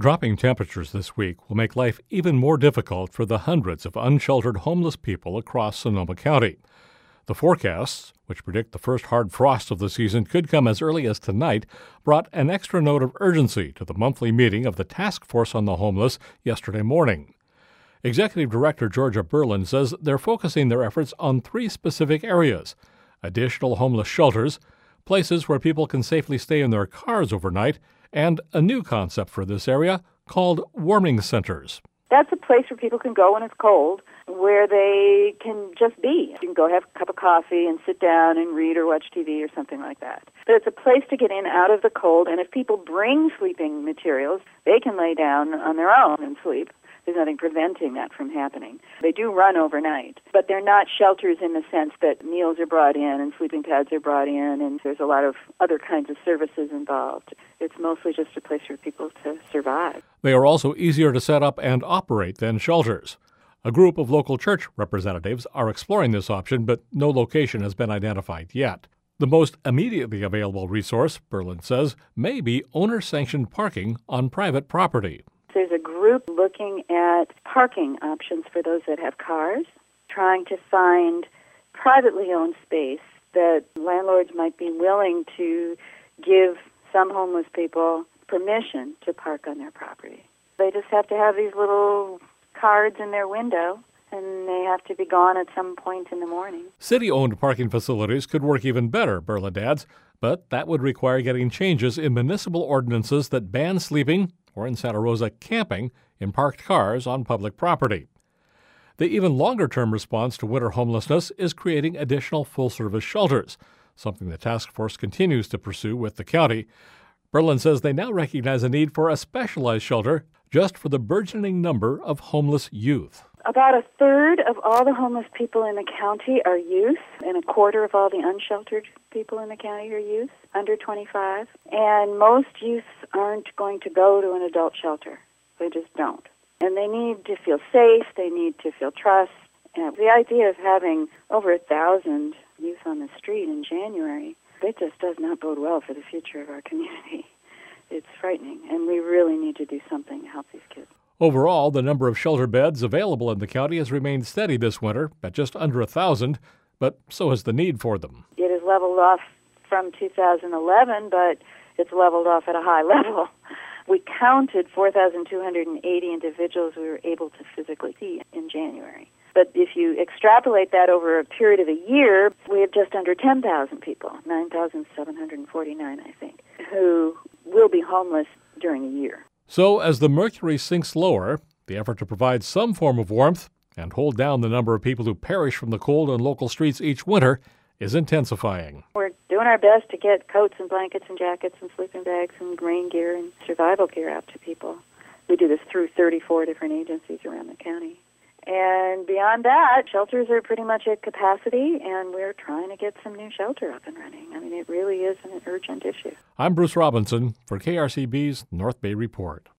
Dropping temperatures this week will make life even more difficult for the hundreds of unsheltered homeless people across Sonoma County. The forecasts, which predict the first hard frost of the season could come as early as tonight, brought an extra note of urgency to the monthly meeting of the Task Force on the Homeless yesterday morning. Executive Director Georgia Berlin says they're focusing their efforts on three specific areas: additional homeless shelters, places where people can safely stay in their cars overnight, and a new concept for this area called warming centers. That's a place where people can go when it's cold, where they can just be. You can go have a cup of coffee and sit down and read or watch TV or something like that. But it's a place to get in out of the cold, and if people bring sleeping materials, they can lay down on their own and sleep. There's nothing preventing that from happening. They do run overnight, but they're not shelters in the sense that meals are brought in and sleeping pads are brought in, and there's a lot of other kinds of services involved. It's mostly just a place for people to survive. They are also easier to set up and operate than shelters. A group of local church representatives are exploring this option, but no location has been identified yet. The most immediately available resource, Berlin says, may be owner-sanctioned parking on private property. There's a group looking at parking options for those that have cars, trying to find privately owned space that landlords might be willing to give some homeless people permission to park on their property. They just have to have these little cards in their window, and they have to be gone at some point in the morning. City-owned parking facilities could work even better, Berlin adds, but that would require getting changes in municipal ordinances that ban sleeping, or in Santa Rosa, camping in parked cars on public property. The even longer-term response to winter homelessness is creating additional full-service shelters, something the task force continues to pursue with the county. Berlin says they now recognize a need for a specialized shelter just for the burgeoning number of homeless youth. About a third of all the homeless people in the county are youth, and a quarter of all the unsheltered people in the county are youth, under 25. And most youth aren't going to go to an adult shelter. They just don't. And they need to feel safe. They need to feel trust. And the idea of having over 1,000 youth on the street in January, it just does not bode well for the future of our community. It's frightening, and we really need to do something to help these kids. Overall, the number of shelter beds available in the county has remained steady this winter at just under 1,000, but so has the need for them. It has leveled off from 2011, but it's leveled off at a high level. We counted 4,280 individuals we were able to physically see in January. But if you extrapolate that over a period of a year, we have just under 10,000 people, 9,749, I think, who will be homeless during a year. So as the mercury sinks lower, the effort to provide some form of warmth and hold down the number of people who perish from the cold on local streets each winter is intensifying. We're doing our best to get coats and blankets and jackets and sleeping bags and rain gear and survival gear out to people. We do this through 34 different agencies around the county. And beyond that, shelters are pretty much at capacity, and we're trying to get some new shelter up and running. I mean, it really is an urgent issue. I'm Bruce Robinson for KRCB's North Bay Report.